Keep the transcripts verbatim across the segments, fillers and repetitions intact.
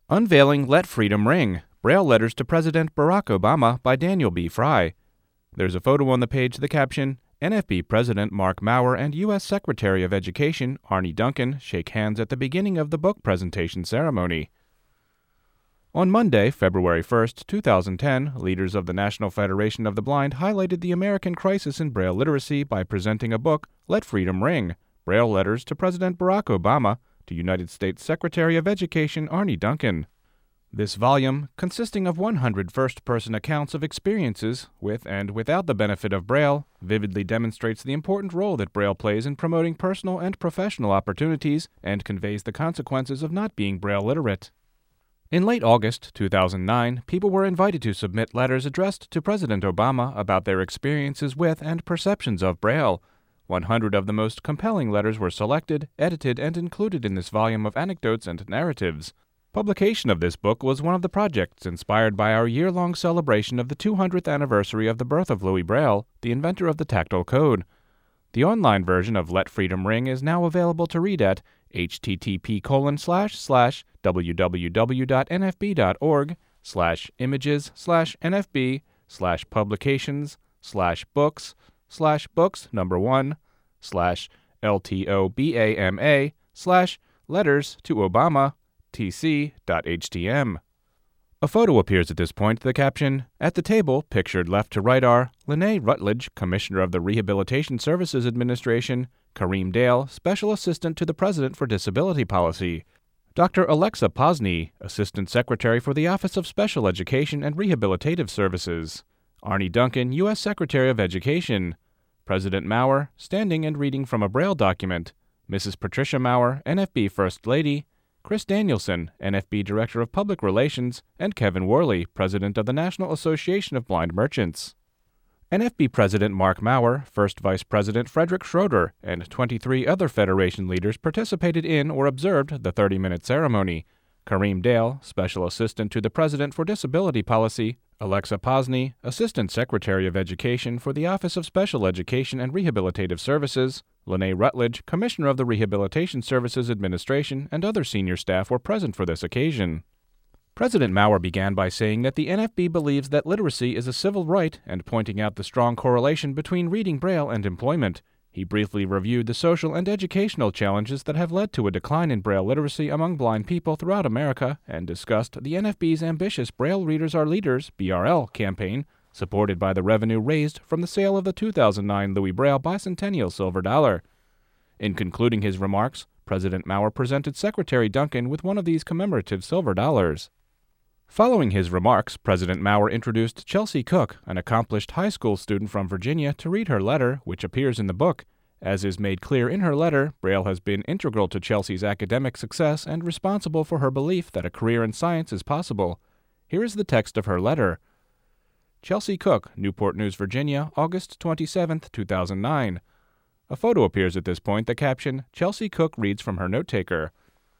Unveiling Let Freedom Ring, Braille Letters to President Barack Obama by Daniel B. Fry. There's a photo on the page, the caption, N F B President Mark Maurer and U S Secretary of Education Arne Duncan shake hands at the beginning of the book presentation ceremony. On Monday, February first, two thousand ten, leaders of the National Federation of the Blind highlighted the American crisis in Braille literacy by presenting a book, Let Freedom Ring, Braille Letters to President Barack Obama, to United States Secretary of Education Arne Duncan. This volume, consisting of one hundred first-person accounts of experiences with and without the benefit of Braille, vividly demonstrates the important role that Braille plays in promoting personal and professional opportunities and conveys the consequences of not being Braille literate. In late August two thousand nine, people were invited to submit letters addressed to President Obama about their experiences with and perceptions of Braille. one hundred of the most compelling letters were selected, edited, and included in this volume of anecdotes and narratives. Publication of this book was one of the projects inspired by our year-long celebration of the two hundredth anniversary of the birth of Louis Braille, the inventor of the tactile code. The online version of Let Freedom Ring is now available to read at http colon slash slash www.nfb.org slash images slash nfb slash publications slash books slash books number one slash ltobama slash letters to Obama tc.htm. A photo appears at this point, the caption, At the table, pictured left to right are Lene Rutledge, Commissioner of the Rehabilitation Services Administration, Kareem Dale, Special Assistant to the President for Disability Policy, Doctor Alexa Posney, Assistant Secretary for the Office of Special Education and Rehabilitative Services, Arne Duncan, U S Secretary of Education, President Maurer, standing and reading from a Braille document, Missus Patricia Maurer, N F B First Lady, Chris Danielson, N F B Director of Public Relations, and Kevin Worley, President of the National Association of Blind Merchants. N F B President Mark Maurer, First Vice President Frederick Schroeder, and twenty-three other Federation leaders participated in or observed the thirty-minute ceremony. Kareem Dale, Special Assistant to the President for Disability Policy, Alexa Posney, Assistant Secretary of Education for the Office of Special Education and Rehabilitative Services, Lene Rutledge, Commissioner of the Rehabilitation Services Administration, and other senior staff were present for this occasion. President Maurer began by saying that the N F B believes that literacy is a civil right and pointing out the strong correlation between reading Braille and employment. He briefly reviewed the social and educational challenges that have led to a decline in Braille literacy among blind people throughout America and discussed the N F B's ambitious Braille Readers Are Leaders B R L campaign, supported by the revenue raised from the sale of the two thousand nine Louis Braille Bicentennial Silver Dollar. In concluding his remarks, President Maurer presented Secretary Duncan with one of these commemorative silver dollars. Following his remarks, President Maurer introduced Chelsea Cook, an accomplished high school student from Virginia, to read her letter, which appears in the book. As is made clear in her letter, Braille has been integral to Chelsea's academic success and responsible for her belief that a career in science is possible. Here is the text of her letter. Chelsea Cook, Newport News, Virginia, August twenty-seventh, two thousand nine. A photo appears at this point, the caption, Chelsea Cook reads from her note-taker.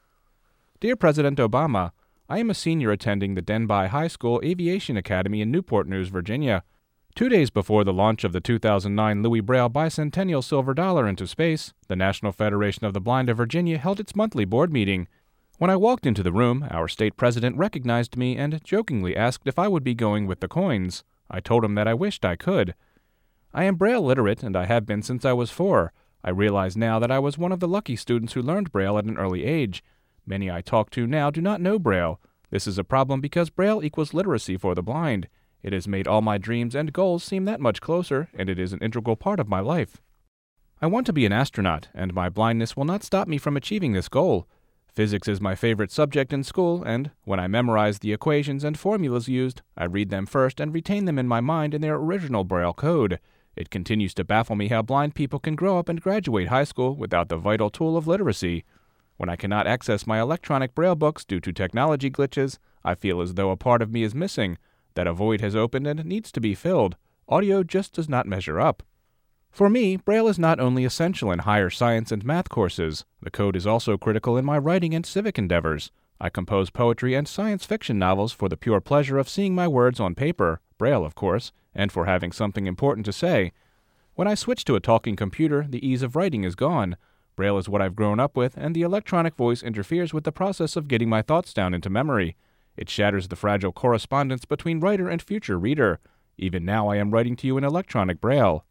Dear President Obama, I am a senior attending the Denbigh High School Aviation Academy in Newport News, Virginia. Two days before the launch of the two thousand nine Louis Braille Bicentennial Silver Dollar into space, the National Federation of the Blind of Virginia held its monthly board meeting. When I walked into the room, our state president recognized me and jokingly asked if I would be going with the coins. I told him that I wished I could. I am Braille literate, and I have been since I was four. I realize now that I was one of the lucky students who learned Braille at an early age. Many I talk to now do not know Braille. This is a problem because Braille equals literacy for the blind. It has made all my dreams and goals seem that much closer, and it is an integral part of my life. I want to be an astronaut, and my blindness will not stop me from achieving this goal. Physics is my favorite subject in school, and when I memorize the equations and formulas used, I read them first and retain them in my mind in their original Braille code. It continues to baffle me how blind people can grow up and graduate high school without the vital tool of literacy. When I cannot access my electronic Braille books due to technology glitches, I feel as though a part of me is missing, that a void has opened and needs to be filled. Audio just does not measure up. For me, Braille is not only essential in higher science and math courses, the code is also critical in my writing and civic endeavors. I compose poetry and science fiction novels for the pure pleasure of seeing my words on paper, Braille of course, and for having something important to say. When I switch to a talking computer, the ease of writing is gone. Braille is what I've grown up with, and the electronic voice interferes with the process of getting my thoughts down into memory. It shatters the fragile correspondence between writer and future reader. Even now I am writing to you in electronic Braille.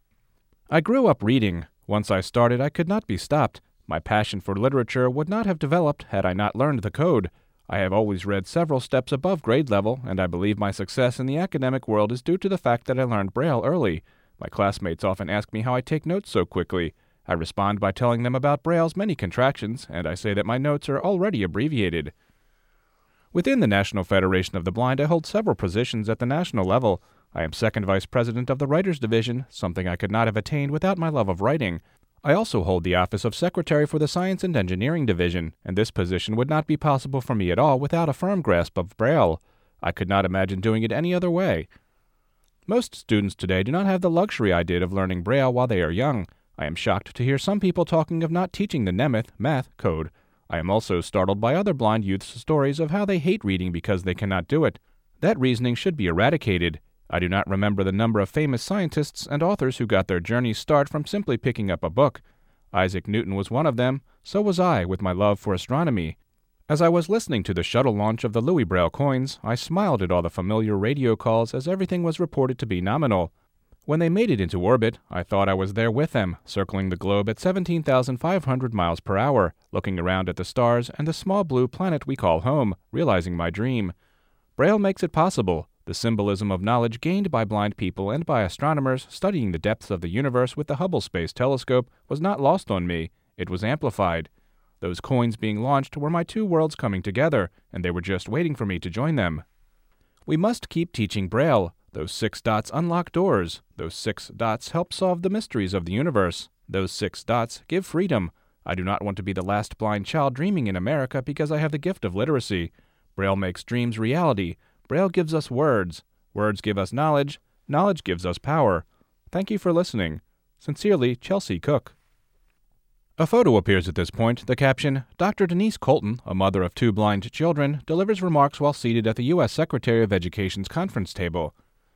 I grew up reading. Once I started, I could not be stopped. My passion for literature would not have developed had I not learned the code. I have always read several steps above grade level, and I believe my success in the academic world is due to the fact that I learned Braille early. My classmates often ask me how I take notes so quickly. I respond by telling them about Braille's many contractions, and I say that my notes are already abbreviated. Within the National Federation of the Blind, I hold several positions at the national level. I am second vice president of the Writers Division, something I could not have attained without my love of writing. I also hold the office of secretary for the Science and Engineering Division, and this position would not be possible for me at all without a firm grasp of Braille. I could not imagine doing it any other way. Most students today do not have the luxury I did of learning Braille while they are young. I am shocked to hear some people talking of not teaching the Nemeth math code. I am also startled by other blind youth's stories of how they hate reading because they cannot do it. That reasoning should be eradicated. I do not remember the number of famous scientists and authors who got their journey's start from simply picking up a book. Isaac Newton was one of them, so was I with my love for astronomy. As I was listening to the shuttle launch of the Louis Braille coins, I smiled at all the familiar radio calls as everything was reported to be nominal. When they made it into orbit, I thought I was there with them, circling the globe at seventeen thousand five hundred miles per hour, looking around at the stars and the small blue planet we call home, realizing my dream. Braille makes it possible. The symbolism of knowledge gained by blind people and by astronomers studying the depths of the universe with the Hubble Space Telescope was not lost on me. It was amplified. Those coins being launched were my two worlds coming together, and they were just waiting for me to join them. We must keep teaching Braille. Those six dots unlock doors. Those six dots help solve the mysteries of the universe. Those six dots give freedom. I do not want to be the last blind child dreaming in America because I have the gift of literacy. Braille makes dreams reality. Braille gives us words. Words give us knowledge. Knowledge gives us power. Thank you for listening. Sincerely, Chelsea Cook. A photo appears at this point. The caption, Doctor Denise Colton, a mother of two blind children, delivers remarks while seated at the U S Secretary of Education's conference table.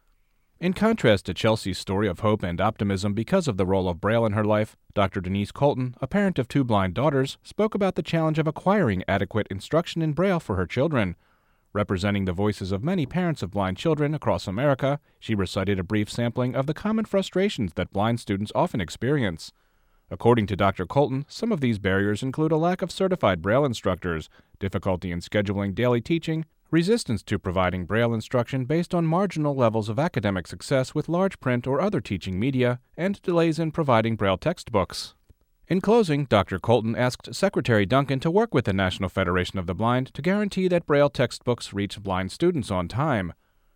In contrast to Chelsea's story of hope and optimism because of the role of Braille in her life, Doctor Denise Colton, a parent of two blind daughters, spoke about the challenge of acquiring adequate instruction in Braille for her children. Representing the voices of many parents of blind children across America, she recited a brief sampling of the common frustrations that blind students often experience. According to Doctor Colton, some of these barriers include a lack of certified Braille instructors, difficulty in scheduling daily teaching, resistance to providing Braille instruction based on marginal levels of academic success with large print or other teaching media, and delays in providing Braille textbooks. In closing, Doctor Colton asked Secretary Duncan to work with the National Federation of the Blind to guarantee that Braille textbooks reach blind students on time.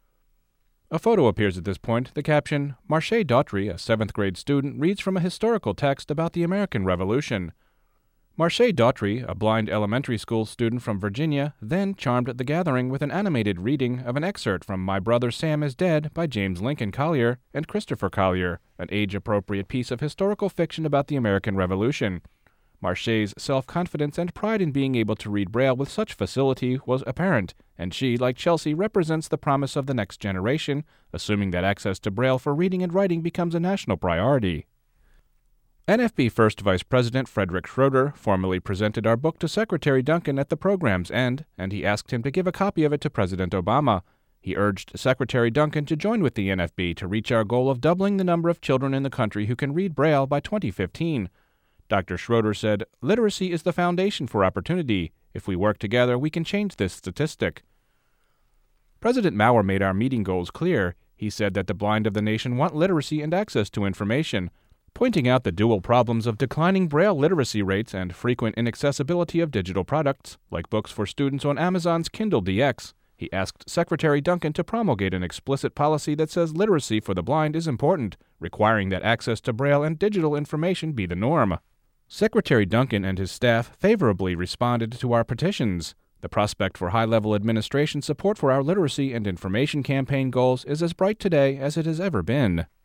A photo appears at this point. The caption, Marche Daughtry, a seventh grade student, reads from a historical text about the American Revolution. Marche Daughtry, a blind elementary school student from Virginia, then charmed the gathering with an animated reading of an excerpt from My Brother Sam is Dead by James Lincoln Collier and Christopher Collier, an age-appropriate piece of historical fiction about the American Revolution. Marche's self-confidence and pride in being able to read Braille with such facility was apparent, and she, like Chelsea, represents the promise of the next generation, assuming that access to Braille for reading and writing becomes a national priority. N F B First Vice President Frederick Schroeder formally presented our book to Secretary Duncan at the program's end, and he asked him to give a copy of it to President Obama. He urged Secretary Duncan to join with the N F B to reach our goal of doubling the number of children in the country who can read Braille by twenty fifteen. Doctor Schroeder said, Literacy is the foundation for opportunity. If we work together, we can change this statistic. President Maurer made our meeting goals clear. He said that the blind of the nation want literacy and access to information, pointing out the dual problems of declining Braille literacy rates and frequent inaccessibility of digital products, like books for students on Amazon's Kindle D X. He asked Secretary Duncan to promulgate an explicit policy that says literacy for the blind is important, requiring that access to Braille and digital information be the norm. Secretary Duncan and his staff favorably responded to our petitions. The prospect for high-level administration support for our literacy and information campaign goals is as bright today as it has ever been.